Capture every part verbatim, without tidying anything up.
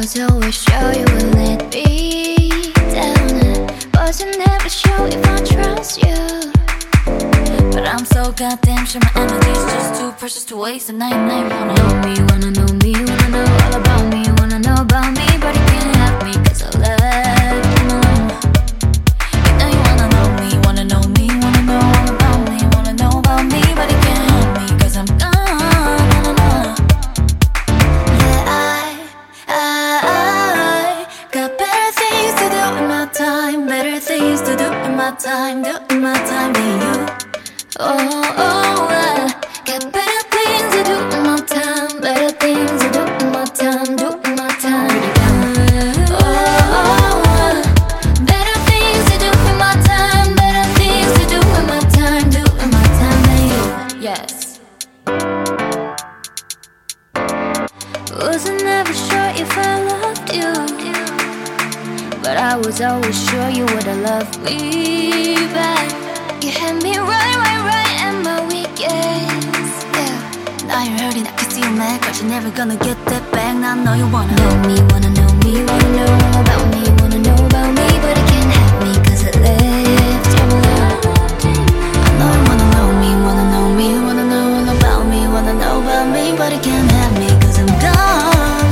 was always sure you would let me down. I wasn't never sure if I trust you, but I'm so goddamn sure my energy's just too precious to waste. And I ain't never wanna know me, wanna know me, wanna know all about me, wanna know about me, but you can't have me cause I left him alone. You know you wanna know me, wanna know me, wanna know all about me, wanna know about me, but you can't have me cause I'm gone. Better things to do in my time, do in my time than you. Oh, oh, I got better things to do in my time, better things to do in my time, do in my time. Oh, oh, I better things to do in my time, better things to do in my time, do in my time than you. Yes. Wasn't ever sure if I loved you, but I was always sure you would've loved me back. You had me right, right, right at my weakest, yeah. Now you're hurting, I can see you mad, but you're never gonna get that back. Now I know you wanna know me, wanna know me, wanna know all about me, wanna know about me, but you can't have me cause I left you alone. I know you wanna know me, wanna know me, wanna know all about me, wanna know about me, but you can't have me cause I'm gone.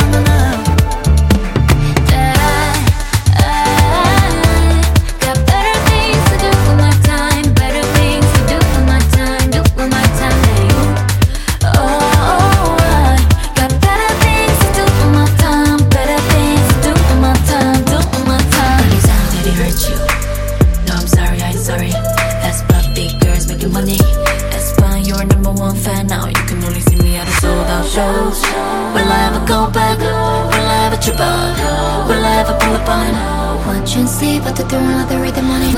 Shows. Will I ever go back? Will I ever trip up? Will I ever pull up on? Watch and see, but the throne of the rhythm money.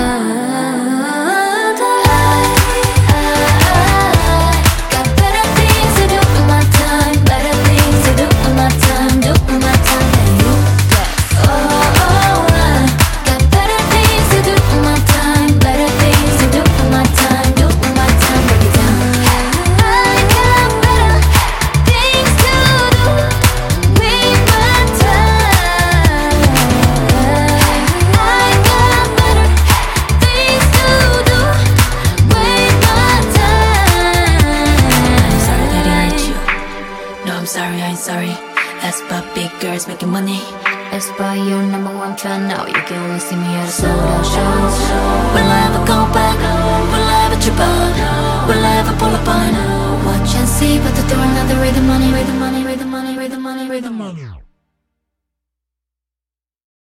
Got better things to do in my time, better things to do in my time, do in my time than you. Oh, oh, I got better things to do in my time, better things to do in my time, do in my time. Break it down. I got better things to do with my time. I got better things to do with my time. I'm sorry that I hurt you. No, I'm sorry, I ain't sorry. That's about big girls making money. That's why you're number one fan now. You can only see me at a sold out shows. Will I ever go back? Will I ever trip up? Will I ever pull up on? Watch and see, but the throne of the rhythm money, rhythm money, rhythm money, rhythm money, rhythm money.